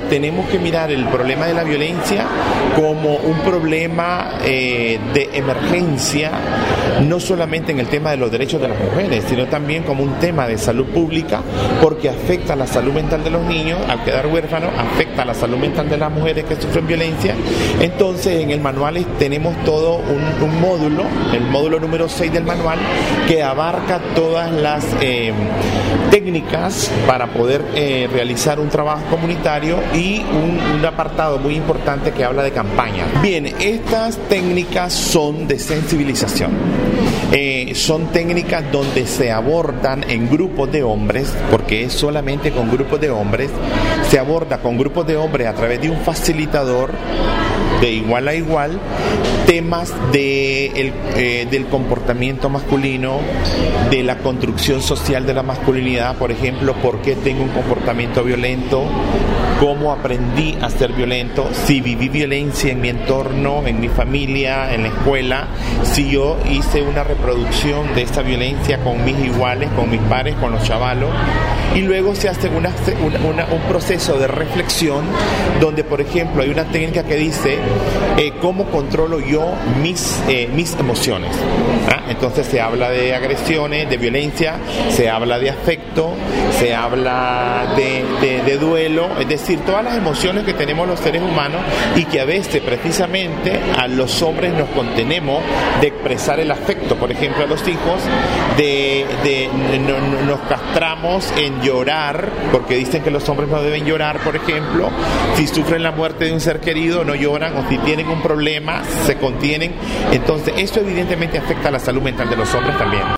tenemos que mirar el problema de la violencia como un problema de emergencia, no solamente en el tema de los derechos de las mujeres, sino también como un tema de salud pública, porque afecta a la salud mental de los niños al quedar huérfanos, afecta a la salud mental de las mujeres que sufren violencia. Entonces, en el manual tenemos todo un módulo, el módulo número 6 del manual, que abarca todas las técnicas para poder realizar un trabajo comunitario y un apartado muy importante que habla de campaña. Bien, estas técnicas son de sensibilización. Son técnicas donde se abordan en grupos de hombres, porque es solamente con grupos de hombres, se aborda con grupos de hombres a través de un facilitador de igual a igual, temas del comportamiento masculino, de la construcción social de la masculinidad, por ejemplo, por qué tengo un comportamiento violento, cómo aprendí a ser violento, si viví violencia en mi entorno, en mi familia, en la escuela, si yo hice una reproducción de esta violencia con mis iguales, con mis pares, con los chavalos, y luego se hace un proceso de reflexión donde, por ejemplo, hay una técnica que dice cómo controlo yo mis emociones. Entonces se habla de agresiones, de violencia, se habla de afecto, se habla de duelo, es decir, todas las emociones que tenemos los seres humanos y que a veces precisamente a los hombres nos contenemos de expresar el afecto, por ejemplo a los hijos, nos castramos en llorar, porque dicen que los hombres no deben llorar, por ejemplo, si sufren la muerte de un ser querido no lloran, o si tienen un problema se contienen. Entonces eso evidentemente afecta a la salud mental de los hombres también.